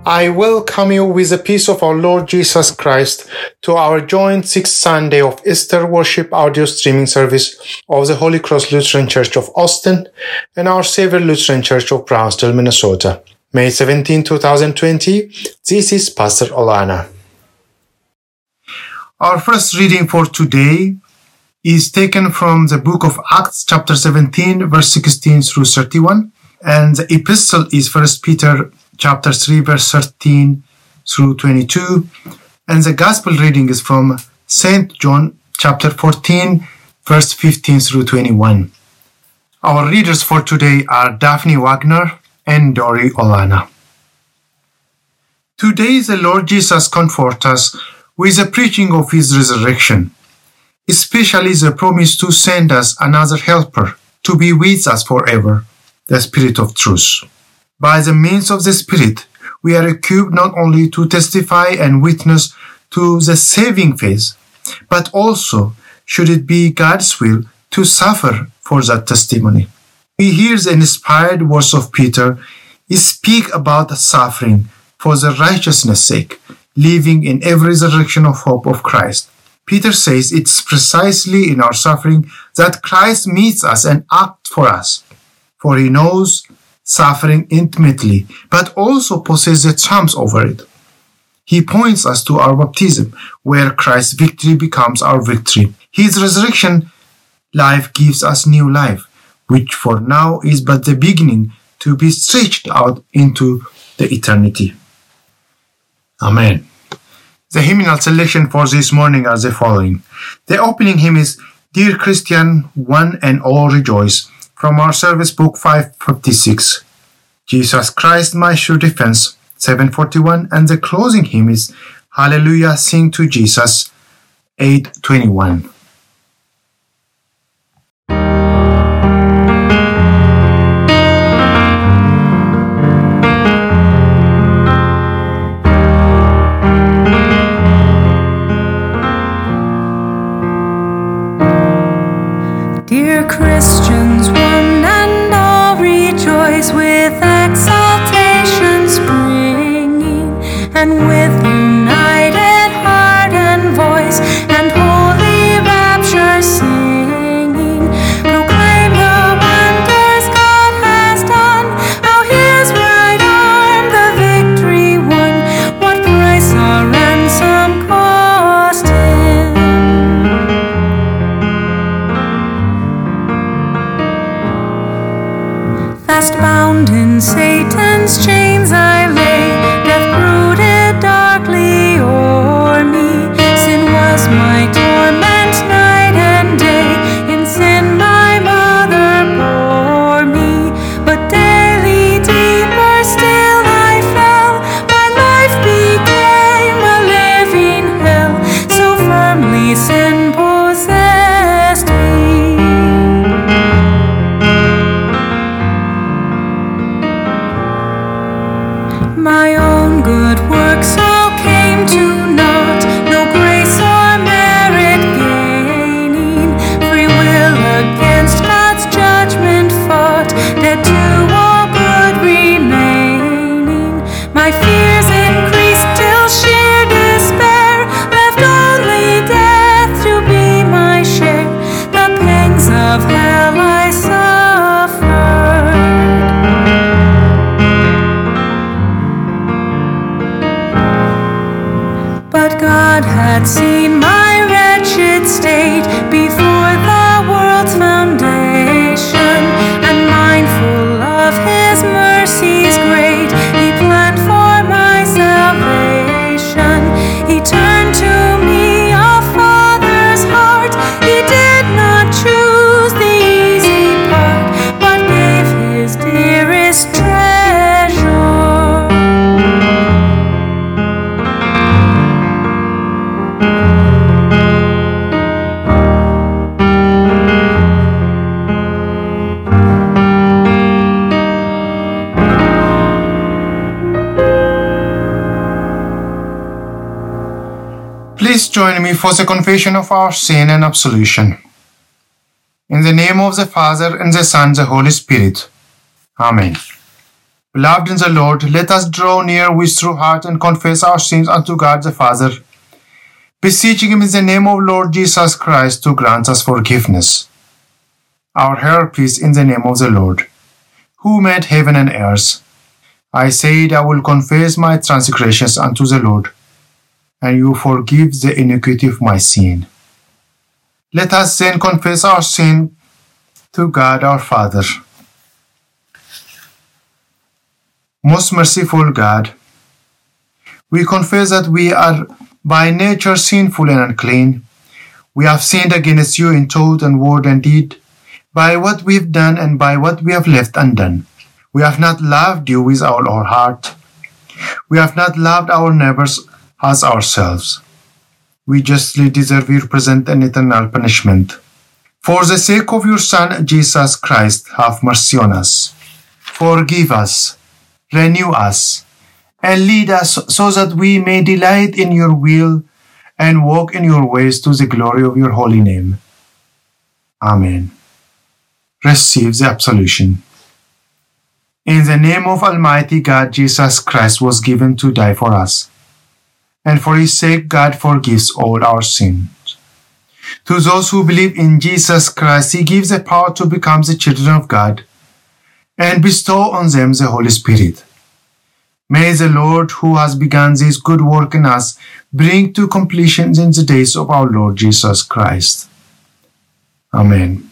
I welcome you with the peace of our Lord Jesus Christ to our joint 6th Sunday of Easter worship audio streaming service of the Holy Cross Lutheran Church of Austin and our Savior Lutheran Church of Brownsville, Minnesota. May 17, 2020, this is Pastor Olana. Our first reading for today is taken from the book of Acts, chapter 17, verse 16 through 31, and the epistle is 1 Peter chapter 3, verse 13 through 22, and the gospel reading is from St. John chapter 14, verse 15 through 21. Our readers for today are Daphne Wagner and Dori Olana. Today the Lord Jesus comforts us with the preaching of His resurrection, especially the promise to send us another helper to be with us forever, the Spirit of truth. By the means of the Spirit, we are equipped not only to testify and witness to the saving faith, but also, should it be God's will, to suffer for that testimony. We hear the inspired words of Peter speak about suffering for the righteousness' sake, living in every resurrection of hope of Christ. Peter says it's precisely in our suffering that Christ meets us and acts for us, for He knows suffering intimately, but also possesses the triumph over it. He points us to our baptism, where Christ's victory becomes our victory. His resurrection life gives us new life, which for now is but the beginning to be stretched out into the eternity. Amen. The hymnal selection for this morning are the following. The opening hymn is Dear Christian, One and All Rejoice, from our service book 556. Jesus Christ, my sure defense, 741, and the closing hymn is Hallelujah, Sing to Jesus, 821. Dear Christians, one and all rejoice with exaltation springing, and with united heart and voice and holy rapture singing, proclaim the wonders God has done, how His right arm the victory won, what price our ransom cost Him. Fast bound in Satan's chains I lay, death brooded darkly o'er me. Sin was my torment night and day, in sin my mother bore me. But daily deeper still I fell, my life became a living hell, so firmly sin possessed me. My own good works all came to naught, no grace or merit gaining. Free will against God's judgment fought, dead to all good remaining. My fears increased till sheer despair left only death to be my share. The pangs of hell I suffered. But God had seen my wretched state before the world's foundation, and mindful of His mercies great, He planned for my salvation. He turned to me a Father's heart. He did not choose the easy part, but gave His dearest treasure. Please join me for the confession of our sin and absolution. In the name of the Father, and the Son, and the Holy Spirit. Amen. Beloved in the Lord, let us draw near with true heart and confess our sins unto God the Father, beseeching Him in the name of Lord Jesus Christ to grant us forgiveness. Our help is in the name of the Lord, who made heaven and earth. I said, I will confess my transgressions unto the Lord, and you forgive the iniquity of my sin. Let us then confess our sin to God our Father. Most merciful God, we confess that we are by nature sinful and unclean. We have sinned against you in thought and word and deed, by what we have done and by what we have left undone. We have not loved you with all our heart. We have not loved our neighbors as ourselves. We justly deserve your present and eternal punishment. For the sake of your Son, Jesus Christ, have mercy on us. Forgive us, renew us, and lead us so that we may delight in your will and walk in your ways to the glory of your holy name. Amen. Receive the absolution. In the name of Almighty God, Jesus Christ was given to die for us, and for His sake God forgives all our sins. To those who believe in Jesus Christ, He gives the power to become the children of God, and bestow on them the Holy Spirit. May the Lord, who has begun this good work in us, bring to completion in the days of our Lord Jesus Christ. Amen.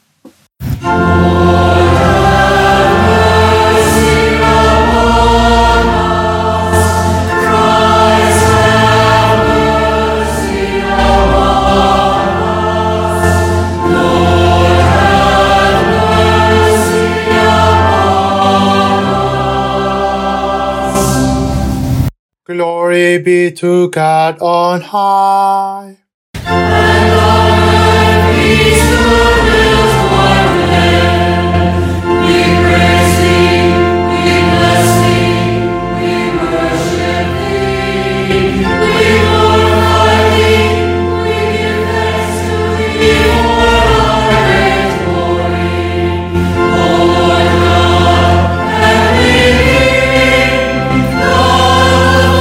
Glory be to God on high. And on earth peace goodwill toward men. We praise Thee, we bless Thee, we worship Thee. We glorify Thee, we give thanks to Thee for honor and glory. O Lord God and living, God of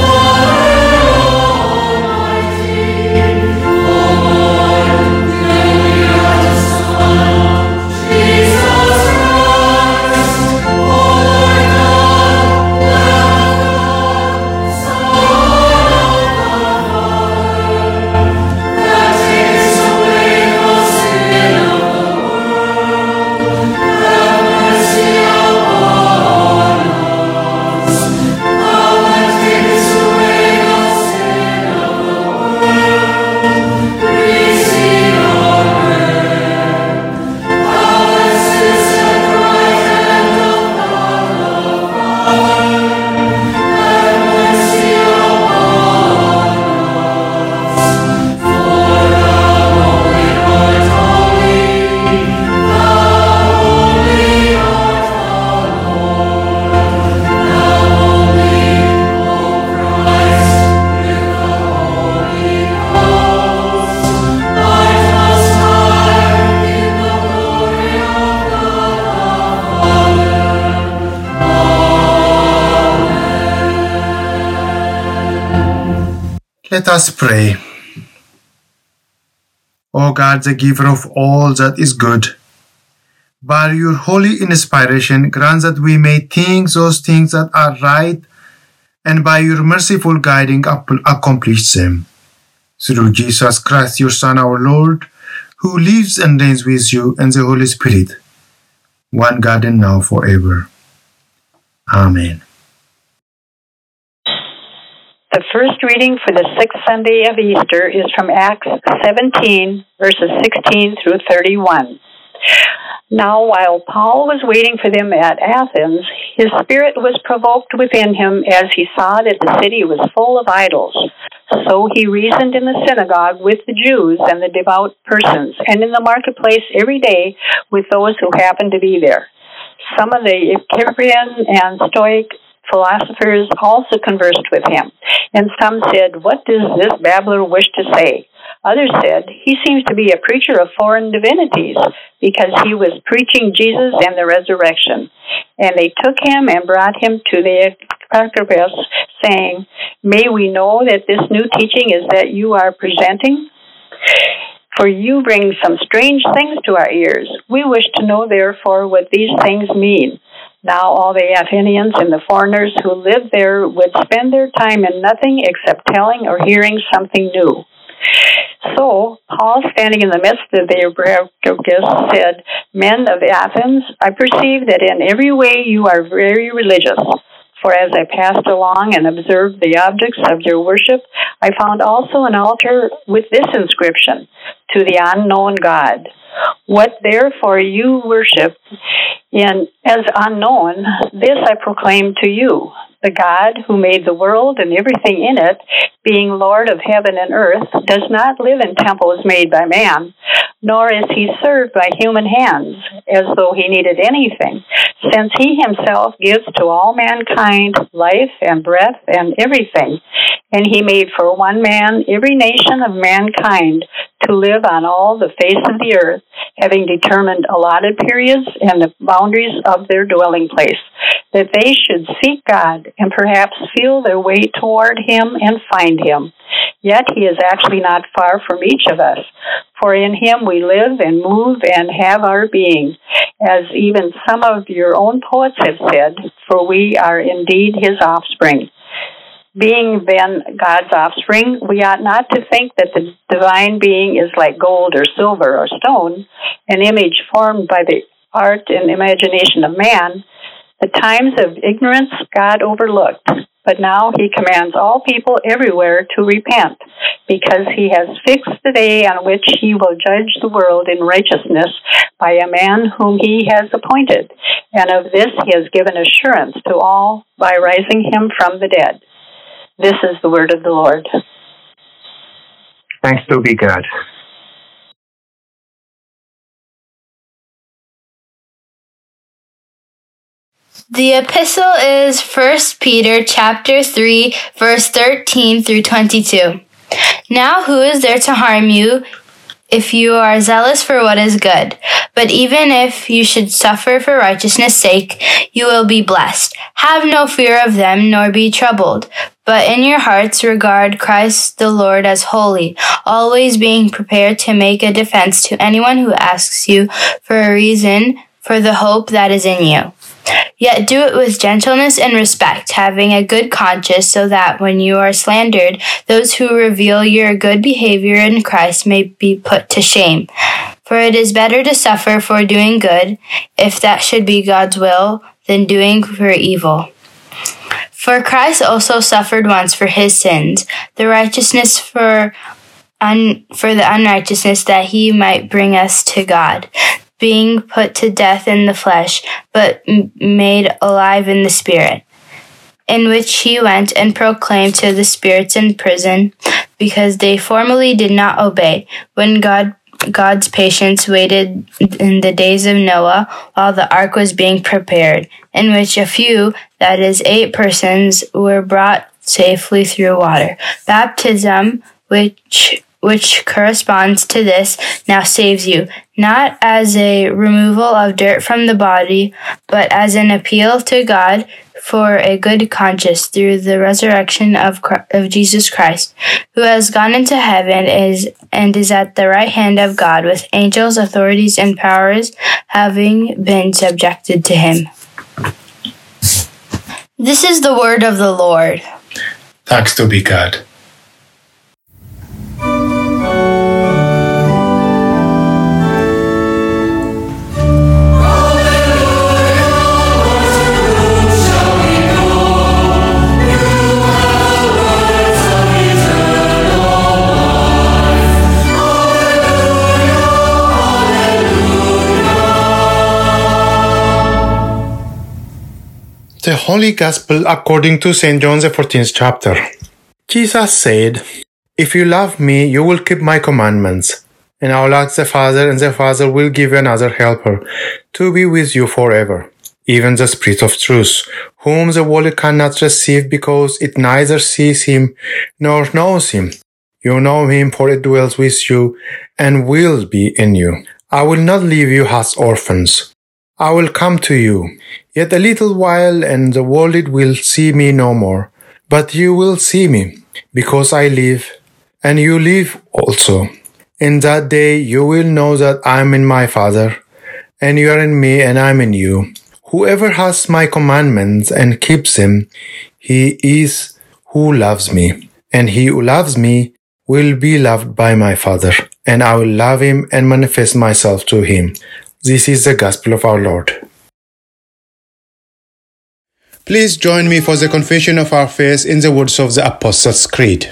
Let us pray. O God, the giver of all that is good, by your holy inspiration, grant that we may think those things that are right, and by your merciful guiding accomplish them. Through Jesus Christ, your Son, our Lord, who lives and reigns with you and the Holy Spirit, one God and now forever. Amen. The first reading for the sixth Sunday of Easter is from Acts 17, verses 16 through 31. Now, while Paul was waiting for them at Athens, his spirit was provoked within him as he saw that the city was full of idols. So he reasoned in the synagogue with the Jews and the devout persons, and in the marketplace every day with those who happened to be there. Some of the Epicurean and Stoic philosophers also conversed with him, and some said, "What does this babbler wish to say? Others said, "He seems to be a preacher of foreign divinities because he was preaching Jesus and the resurrection." And they took him and brought him to the Archelaus, saying, "May we know that this new teaching is that you are presenting? For you bring some strange things to our ears. We wish to know, therefore, what these things mean." Now all the Athenians and the foreigners who lived there would spend their time in nothing except telling or hearing something new. So Paul, standing in the midst of the Areopagus, said, "Men of Athens, I perceive that in every way you are very religious. For as I passed along and observed the objects of your worship, I found also an altar with this inscription, 'To the unknown God.' What therefore you worship as unknown, this I proclaim to you. The God who made the world and everything in it, being Lord of heaven and earth, does not live in temples made by man, nor is he served by human hands, as though he needed anything, since he himself gives to all mankind life and breath and everything. And he made for one man every nation of mankind to live on all the face of the earth, having determined allotted periods and the boundaries of their dwelling place, that they should seek God and perhaps feel their way toward him and find him. Yet he is actually not far from each of us, for in him we live and move and have our being, as even some of your own poets have said, for we are indeed his offspring. Being then God's offspring, we ought not to think that the divine being is like gold or silver or stone, an image formed by the art and imagination of man. The times of ignorance God overlooked, but now he commands all people everywhere to repent, because he has fixed the day on which he will judge the world in righteousness by a man whom he has appointed, and of this he has given assurance to all by rising him from the dead. This is the word of the Lord. Thanks be to God. The epistle is 1 Peter chapter 3, verse 13 through 22. Now who is there to harm you if you are zealous for what is good? But even if you should suffer for righteousness' sake, you will be blessed. Have no fear of them, nor be troubled. But in your hearts regard Christ the Lord as holy, always being prepared to make a defense to anyone who asks you for a reason for the hope that is in you. Yet do it with gentleness and respect, having a good conscience, so that when you are slandered, those who reveal your good behavior in Christ may be put to shame. For it is better to suffer for doing good, if that should be God's will, than doing for evil. For Christ also suffered once for his sins, the righteousness for the unrighteousness, that he might bring us to God, being put to death in the flesh, but made alive in the Spirit, in which he went and proclaimed to the spirits in prison, because they formerly did not obey, when God's patience waited in the days of Noah while the ark was being prepared, in which a few, that is 8 persons, were brought safely through water. Baptism, which corresponds to this, now saves you, not as a removal of dirt from the body, but as an appeal to God for a good conscience through the resurrection of Jesus Christ, who has gone into heaven and is at the right hand of God, with angels, authorities, and powers having been subjected to him. This is the word of the Lord. Thanks be to God. The Holy Gospel according to St. John the 14th chapter. Jesus said, "If you love me, you will keep my commandments, and I will ask the Father, and the Father will give you another helper to be with you forever, even the Spirit of truth, whom the world cannot receive because it neither sees him nor knows him. You know him, for it dwells with you and will be in you. I will not leave you as orphans. I will come to you. Yet a little while, and the world will see me no more. But you will see me, because I live, and you live also. In that day you will know that I am in my Father, and you are in me, and I am in you. Whoever has my commandments and keeps them, he is who loves me. And he who loves me will be loved by my Father, and I will love him and manifest myself to him. This is the gospel of our Lord. Please join me for the confession of our faith in the words of the Apostles' Creed.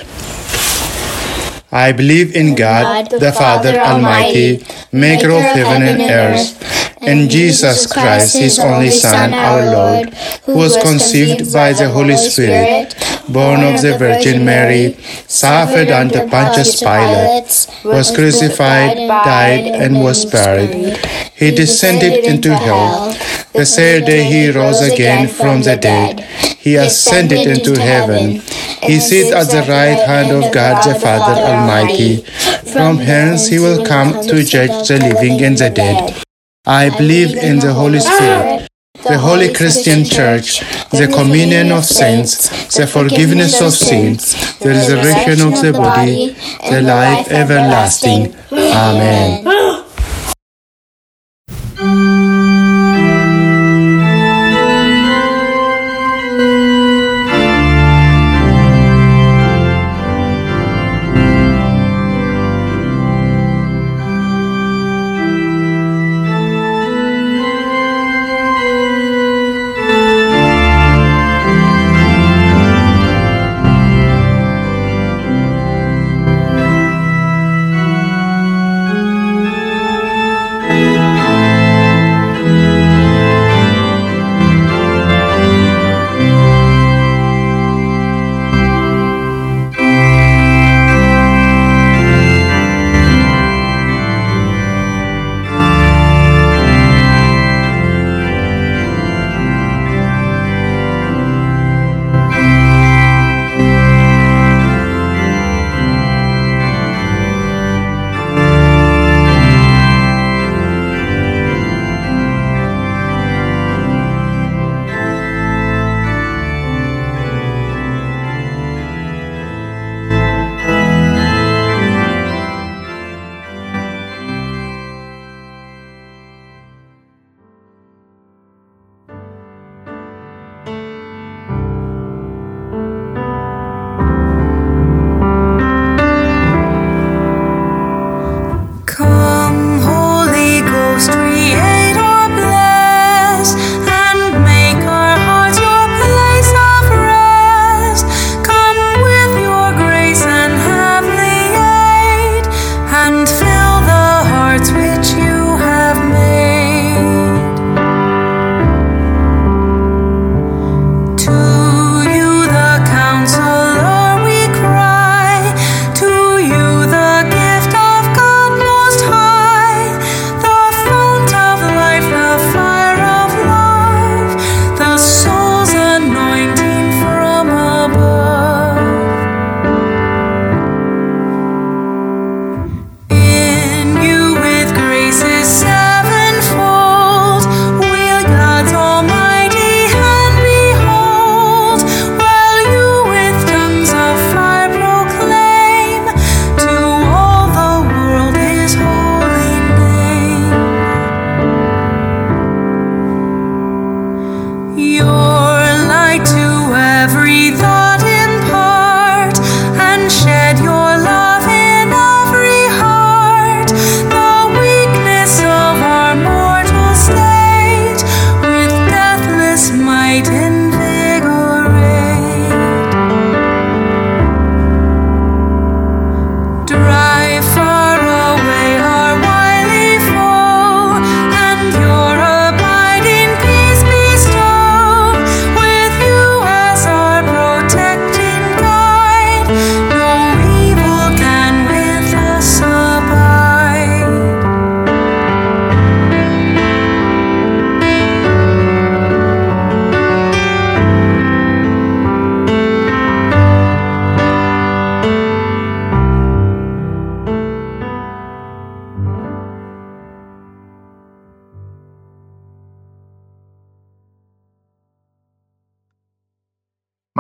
I believe in God, the Father Almighty, maker of heaven and earth, and Jesus Christ, his only Son, our Lord, who was conceived by the Holy Spirit, born of the Virgin Mary, suffered under Pontius Pilate, was crucified, died, and was buried. He descended into hell. The third day he rose again from the dead. He ascended into heaven. He sits at the right hand of God the Father Almighty. From hence he will come to judge the living and the dead. I believe in the Holy Spirit, the Holy Christian Church, the communion of saints, the forgiveness of sins, the resurrection of the body, the life everlasting. Amen.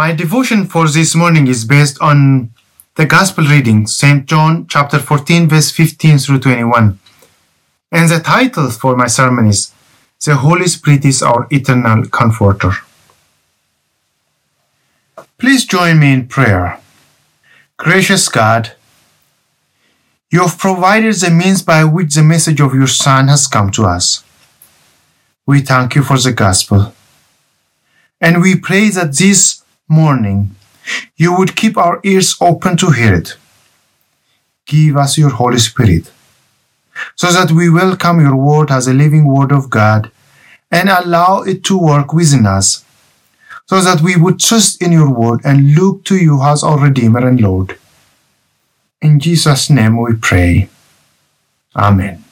My devotion for this morning is based on the Gospel reading, St. John chapter 14, verse 15 through 21. And the title for my sermon is, The Holy Spirit is Our Eternal Comforter. Please join me in prayer. Gracious God, you have provided the means by which the message of your Son has come to us. We thank you for the gospel. And we pray that this morning you would keep our ears open to hear it. Give us your Holy Spirit, so that we welcome your word as a living word of God and allow it to work within us, so that we would trust in your word and look to you as our Redeemer and Lord. In Jesus' name we pray. Amen.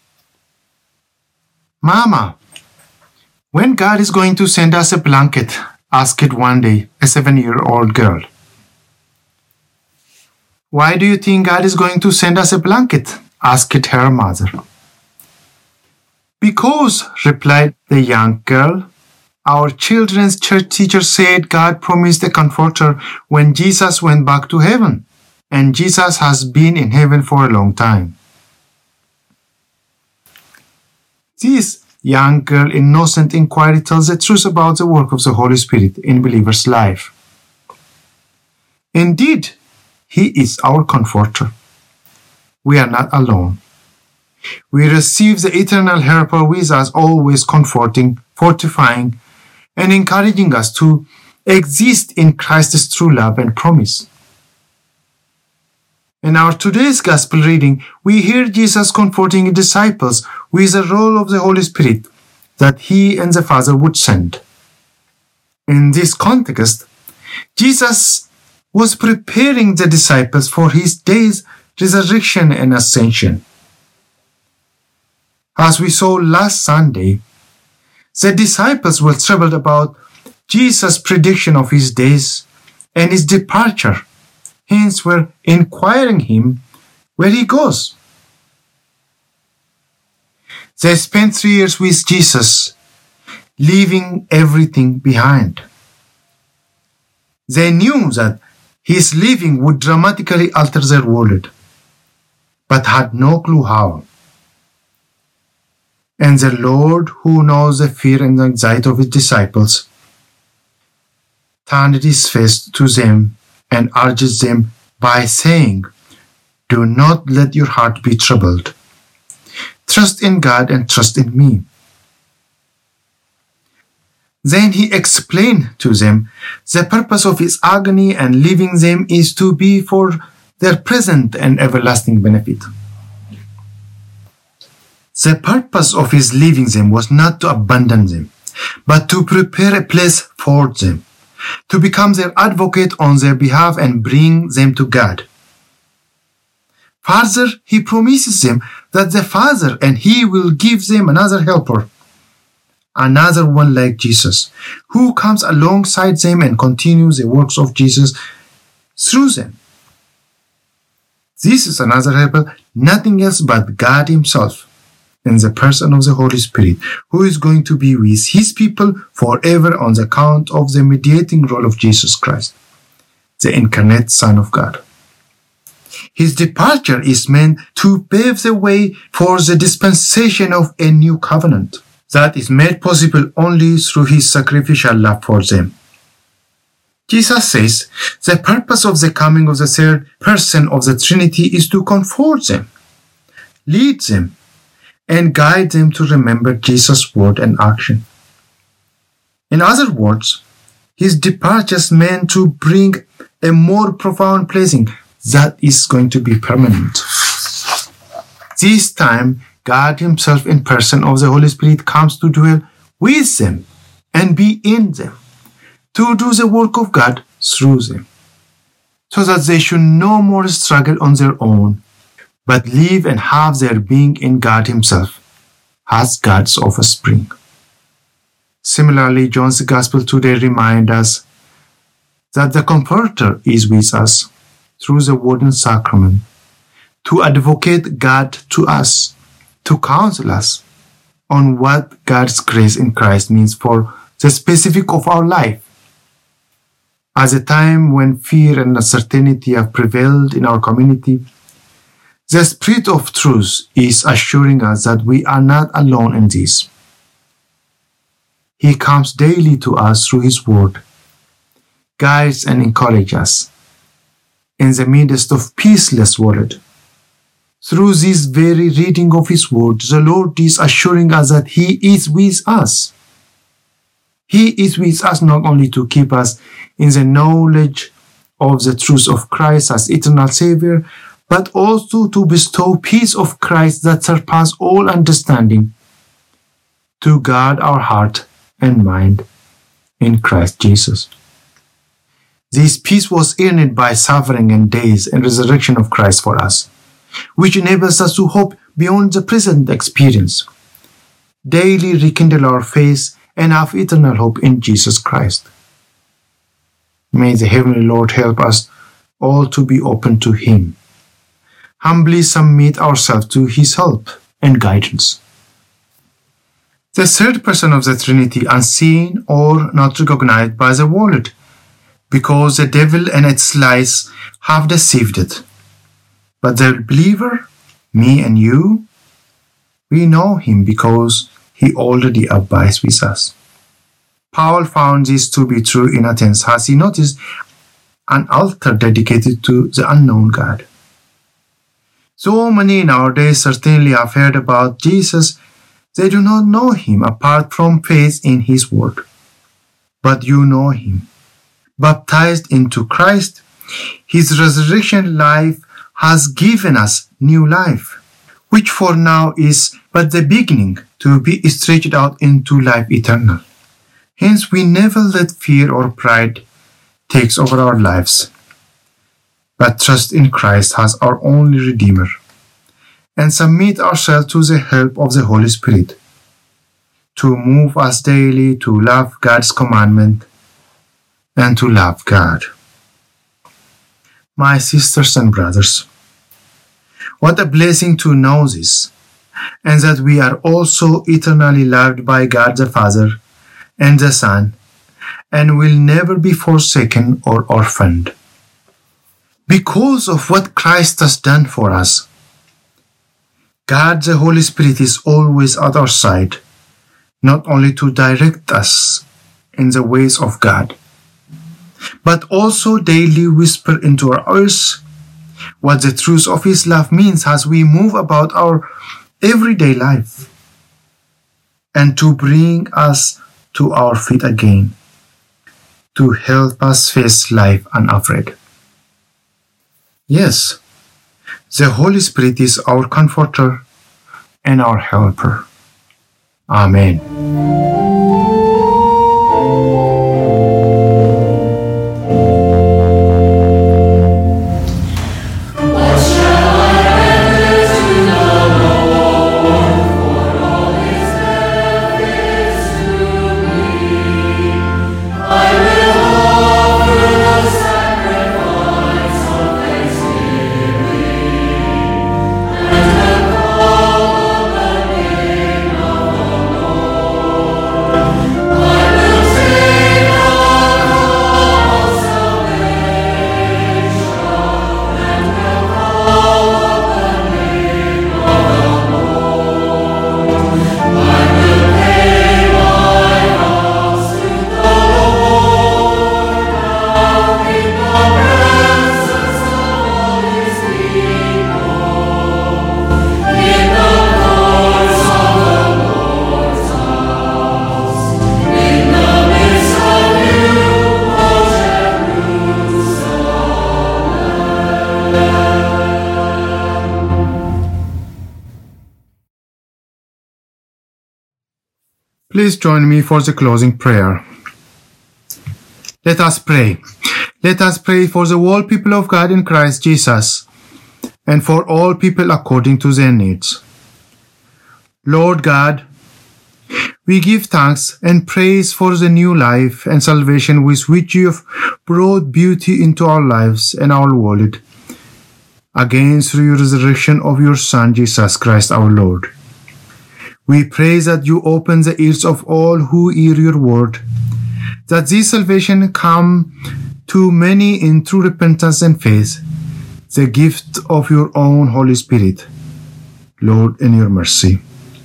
Mama, when God is going to send us a blanket? Asked one day a 7-year-old girl. Why do you think God is going to send us a blanket? Asked her mother. Because, replied the young girl, our children's church teacher said God promised a comforter when Jesus went back to heaven, and Jesus has been in heaven for a long time. This young girl innocent inquiry tells the truth about the work of the Holy Spirit in believer's life. Indeed, He is our comforter. We are not alone. We receive the eternal helper with us, always comforting, fortifying, and encouraging us to exist in Christ's true love and promise. In our today's Gospel reading, we hear Jesus comforting His disciples with the role of the Holy Spirit that He and the Father would send. In this context, Jesus was preparing the disciples for His day's resurrection and ascension. As we saw last Sunday, the disciples were troubled about Jesus' prediction of His days and His departure. Hence were inquiring Him where He goes. They spent 3 years with Jesus, leaving everything behind. They knew that His leaving would dramatically alter their world, but had no clue how. And the Lord, who knows the fear and anxiety of His disciples, turned His face to them and urges them by saying, Do not let your heart be troubled. Trust in God and trust in me. Then He explained to them the purpose of His agony and leaving them is to be for their present and everlasting benefit. The purpose of His leaving them was not to abandon them, but to prepare a place for them, to become their advocate on their behalf and bring them to God. Further, He promises them that the Father and He will give them another helper, another one like Jesus, who comes alongside them and continues the works of Jesus through them. This is another helper, nothing else but God Himself, in the person of the Holy Spirit, who is going to be with His people forever on the account of the mediating role of Jesus Christ, the incarnate Son of God. His departure is meant to pave the way for the dispensation of a new covenant that is made possible only through His sacrificial love for them. Jesus says the purpose of the coming of the third person of the Trinity is to comfort them, lead them, and guide them to remember Jesus' word and action. In other words, His departure is meant to bring a more profound blessing that is going to be permanent. This time, God Himself in person of the Holy Spirit comes to dwell with them and be in them, to do the work of God through them, so that they should no more struggle on their own, but live and have their being in God Himself, as God's offspring. Similarly, John's Gospel today reminds us that the Comforter is with us through the Word and Sacrament, to advocate God to us, to counsel us on what God's grace in Christ means for the specific of our life. At a time when fear and uncertainty have prevailed in our community, the Spirit of Truth is assuring us that we are not alone in this. He comes daily to us through His Word, guides and encourages us in the midst of peaceless world. Through this very reading of His Word, the Lord is assuring us that He is with us. He is with us not only to keep us in the knowledge of the truth of Christ as eternal Savior, but also to bestow peace of Christ that surpasses all understanding, to guard our heart and mind in Christ Jesus. This peace was earned by suffering and death and resurrection of Christ for us, which enables us to hope beyond the present experience, daily rekindle our faith, and have eternal hope in Jesus Christ. May the Heavenly Lord help us all to be open to Him, humbly submit ourselves to His help and guidance. The third person of the Trinity, unseen or not recognized by the world, because the devil and its lies have deceived it. But the believer, me and you, we know Him because He already abides with us. Paul found this to be true in Athens as he noticed an altar dedicated to the unknown God. So many in our day certainly have heard about Jesus. They do not know Him apart from faith in His Word. But you know Him. Baptized into Christ, His resurrection life has given us new life, which for now is but the beginning to be stretched out into life eternal. Hence we never let fear or pride take over our lives, but trust in Christ as our only Redeemer, and submit ourselves to the help of the Holy Spirit, to move us daily to love God's commandment and to love God. My sisters and brothers, what a blessing to know this, and that we are also eternally loved by God the Father and the Son, and will never be forsaken or orphaned. Because of what Christ has done for us, God the Holy Spirit is always at our side, not only to direct us in the ways of God, but also daily whisper into our ears what the truth of His love means as we move about our everyday life, and to bring us to our feet again, to help us face life unafraid. Yes, the Holy Spirit is our comforter and our helper. Amen. Please join me for the closing prayer. Let us pray. Let us pray for the whole people of God in Christ Jesus, and for all people according to their needs. Lord God, we give thanks and praise for the new life and salvation with which you have brought beauty into our lives and our world, again through your resurrection of your Son, Jesus Christ our Lord. We pray that you open the ears of all who hear your word, that this salvation come to many in true repentance and faith the gift of your own Holy Spirit. Lord, in your mercy,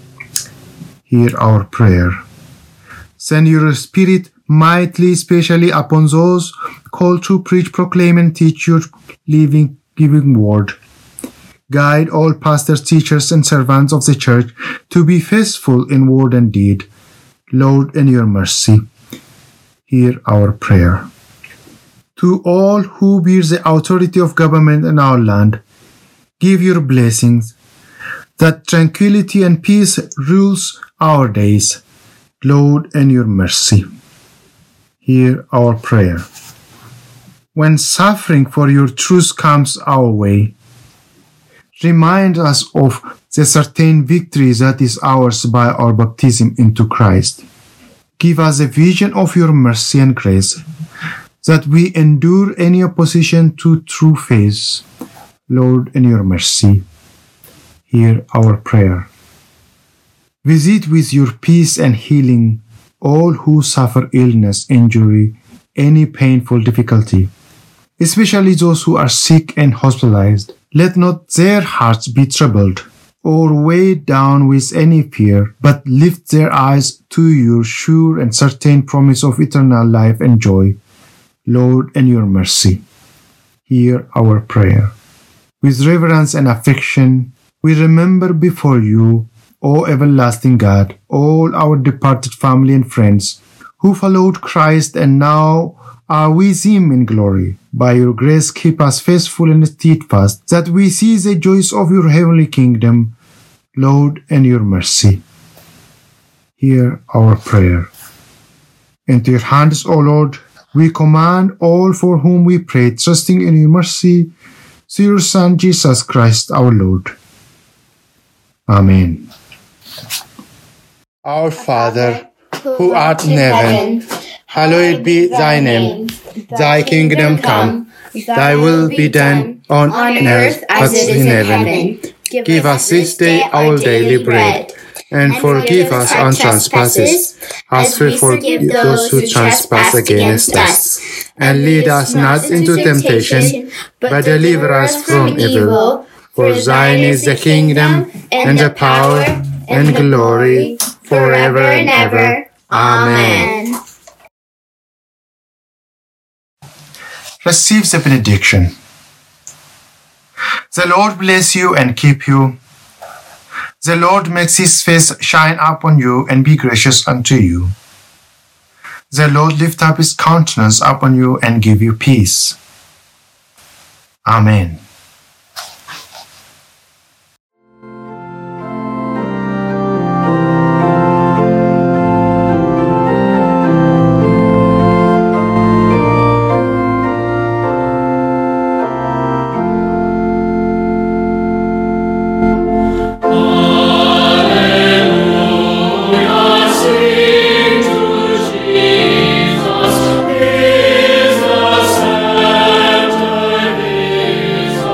hear our prayer. Send your Spirit mightily, especially upon those called to preach, proclaim, and teach your living, giving word. Guide all pastors, teachers, and servants of the church to be faithful in word and deed. Lord, in your mercy, hear our prayer. To all who bear the authority of government in our land, give your blessings, that tranquility and peace rules our days. Lord, in your mercy, hear our prayer. When suffering for your truth comes our way, remind us of the certain victory that is ours by our baptism into Christ. Give us a vision of your mercy and grace, that we endure any opposition to true faith. Lord, in your mercy, hear our prayer. Visit with your peace and healing all who suffer illness, injury, any painful difficulty, especially those who are sick and hospitalized. Let not their hearts be troubled or weighed down with any fear, but lift their eyes to your sure and certain promise of eternal life and joy. Lord, in your mercy, hear our prayer. With reverence and affection, we remember before you, O everlasting God, all our departed family and friends who followed Christ and now are with him in glory. By your grace, keep us faithful and steadfast, that we see the joys of your heavenly kingdom. Lord, in your mercy, hear our prayer. Into your hands, O Lord, we command all for whom we pray, trusting in your mercy, through your Son, Jesus Christ, our Lord. Amen. Our Father, who art in heaven, hallowed be thy name. Thy kingdom come, thy will be done on earth as it is in heaven. Give us this day our daily bread, and forgive us our trespasses, as we forgive those who trespass against us. And lead us not into temptation, but deliver us from evil. For thine is the kingdom, and the power, and glory, forever and ever. Amen. Receive the benediction. The Lord bless you and keep you. The Lord makes his face shine upon you and be gracious unto you. The Lord lift up his countenance upon you and give you peace. Amen. Jesus,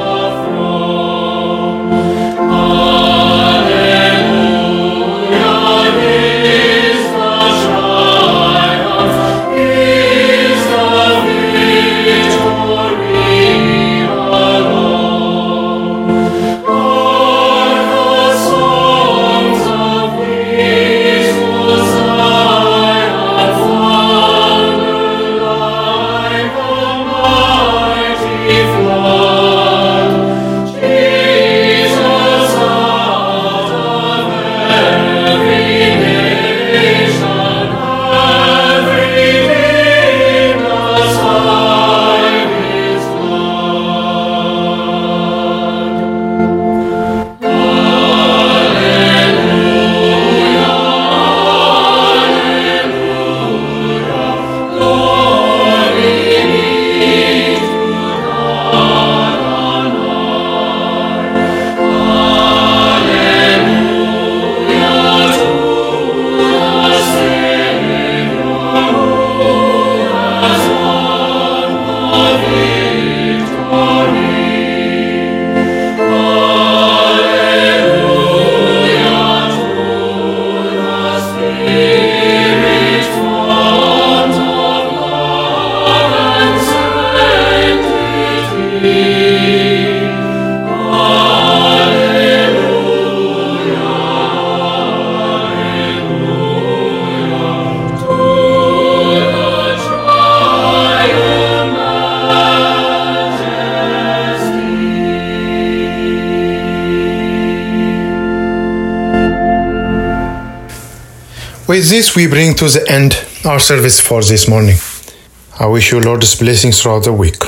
With this, we bring to the end our service for this morning. I wish you Lord's blessings throughout the week.